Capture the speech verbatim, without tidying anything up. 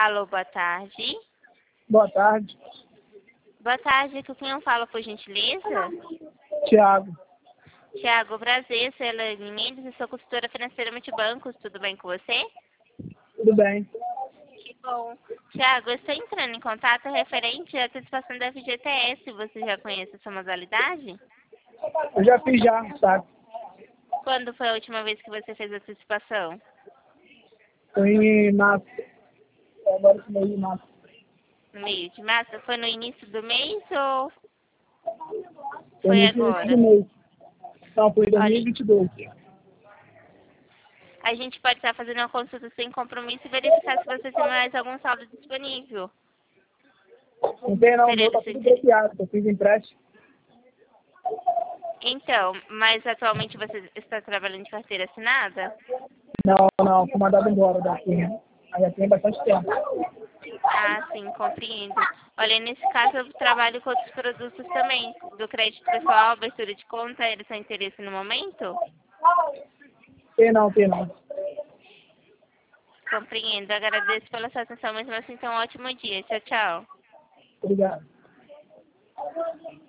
Alô, boa tarde. Boa tarde. Boa tarde, com quem eu falo, por gentileza? Tiago. Tiago, prazer, sou Elaine Mendes, eu sou consultora financeira multibancos, tudo bem com você? Tudo bem. Que bom. Tiago, eu estou entrando em contato referente à antecipação da F G T S, você já conhece essa modalidade? Eu já fiz já, sabe? Quando foi a última vez que você fez a antecipação? Foi em março. Agora esse mês de março. No meio de março? Foi no início do mês ou Foi foi no início agora? do mês. Não, foi em dois mil e vinte e dois. A gente pode estar fazendo uma consulta sem compromisso e verificar se você tem mais algum saldo disponível. Não tem não, o Seria meu do tá seu tudo interesse. bloqueado. Eu fiz empréstimo. Então, mas atualmente você está trabalhando de carteira assinada? Não, não, fui mandado embora daqui. Aí já tem bastante tempo. Ah, sim, compreendo. Olha, nesse caso eu trabalho com outros produtos também, do crédito pessoal, abertura de conta, eles têm interesse no momento? Tem não, tem não. Compreendo, agradeço pela sua atenção, mesmo assim, então um ótimo dia. Tchau, tchau. Obrigado.